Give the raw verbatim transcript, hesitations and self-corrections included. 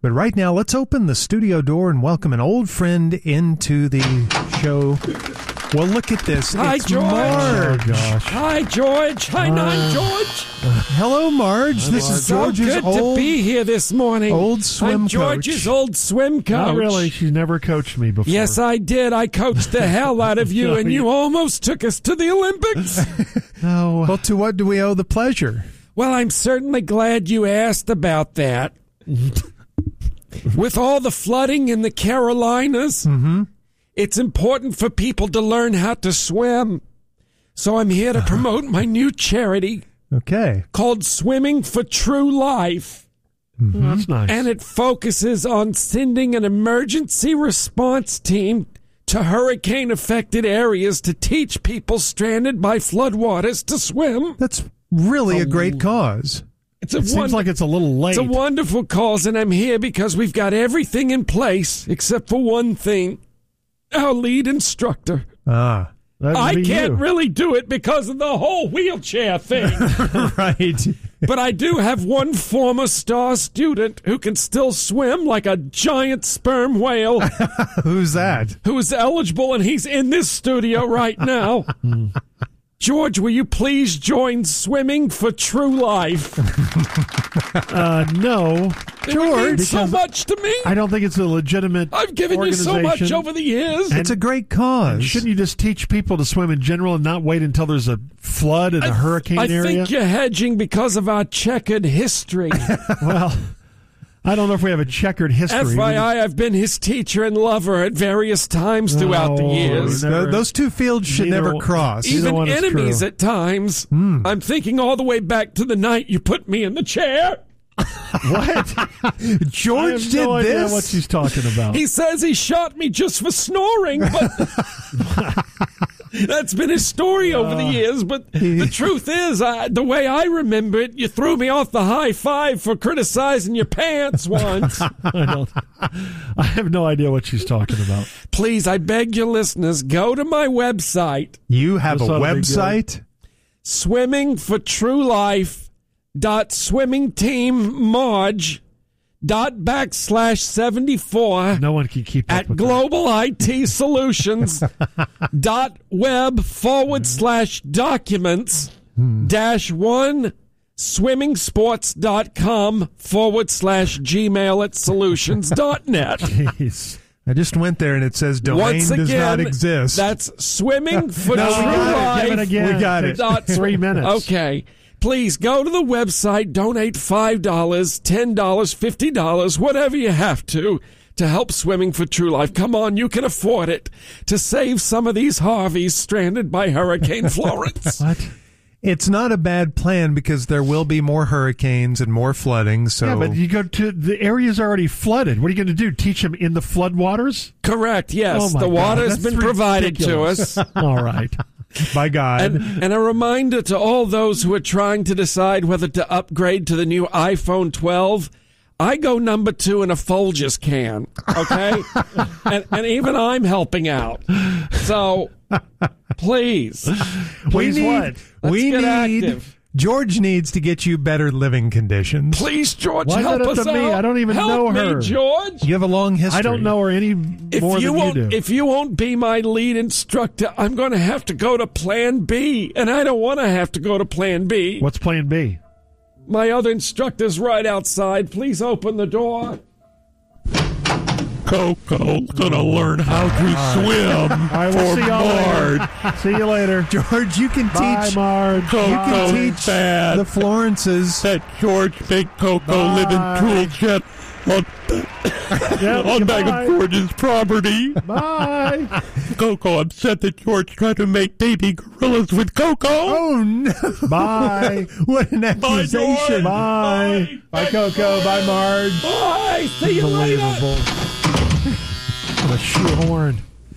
But right now, let's open the studio door and welcome an old friend into the show. Well, look at this. Hi, it's George. Marge. Oh, gosh. Hi, George. Hi, Uh, non-George. Hello, Marge. This is So George's good old, to be here this morning. old swim I'm George's coach. old swim coach. Not really. She's never coached me before. Yes, I did. I coached the hell out of you, and you almost took us to the Olympics. No. Well, to what do we owe the pleasure? Well, I'm certainly glad you asked about that. With all the flooding in the Carolinas, Mm-hmm. it's important for people to learn how to swim. So I'm here to promote my new charity Okay. called Swimming for True Life. Oh, that's nice. And it focuses on sending an emergency response team to hurricane-affected areas to teach people stranded by floodwaters to swim. That's really a great cause. It's a it seems wonder- like it's a little late. It's a wonderful cause, and I'm here because we've got everything in place except for one thing. Our lead instructor. Ah, That'd I be can't you. really do it because of the whole wheelchair thing. right. But I do have one former star student who can still swim like a giant sperm whale Who's that? who is eligible, and he's in this studio right now. George, will you please join Swimming for True Life? Uh, no. It would mean so because much to me. I don't think it's a legitimate I've given you so much organization. over the years. It's a great cause. Shouldn't you just teach people to swim in general and not wait until there's a flood in a hurricane I area? think you're hedging because of our checkered history. Well, I don't know if we have a checkered history. F We Y I, just- I've been his teacher and lover at various times throughout the No, years. never- Th- those two fields should Neither never one- cross. Either Even one is enemies true. at times. Hmm. I'm thinking all the way back to the night you put me in the chair. What? George I have did no idea this. what she's talking about. He says he shot me just for snoring, but that's been his story over the years. But the truth is, I, the way I remember it, you threw me off the high five for criticizing your pants once. I don't. I have no idea what she's talking about. Please, I beg your listeners, go to my website, You have This a ought to be website? swimming for true life dot swimming team marge dot backslash seventy four No one can keep up at with global I T solutions dot web forward slash documents dash one swimming sports dot com forward slash gmail at solutions dot net. that. Jeez. I just went there and it says domain Once again, does not exist. that's swimming for No, we true got it. Give it life. again. We got it. Dot- Three minutes. Okay. Please go to the website, donate five dollars, ten dollars, fifty dollars, whatever you have to, to help Swimming for True Life. Come on, you can afford it. To save some of these Harveys stranded by Hurricane Florence. What? It's not a bad plan because there will be more hurricanes and more flooding. So Yeah, but you go to the area's already flooded. What are you going to do? Teach them in the floodwaters? Correct, yes. Oh my the God, water's that's been provided to ridiculous. us. All right. by God. And, and a reminder to all those who are trying to decide whether to upgrade to the new iPhone twelve. I go number two in a Folgers can, okay? and, and even I'm helping out. So, please. we Please need, what? Let's we get need active. George needs to get you better living conditions. Please, George, Why is help that up us to me? out. I don't even help know me, her. George. You have a long history. I don't know her any If more you than won't, you do. if you won't be my lead instructor, I'm going to have to go to Plan B, and I don't want to have to go to Plan B. What's Plan B? My other instructor's right outside. Please open the door. Coco's gonna learn how to swim All right, we'll for see y'all Marge. later. See you later. George, you can Bye, teach. Marge. You can Coco's teach bad. the Florences. That George made Coco live in Bye. tool shed on, Yep, on back goodbye. of George's property. Bye. Coco upset that George tried to make baby gorillas with Coco. Oh no! Bye. What an accusation! Bye. Bye, Coco. Bye, Marge. Bye. See you later. Unbelievable. What a shoehorn.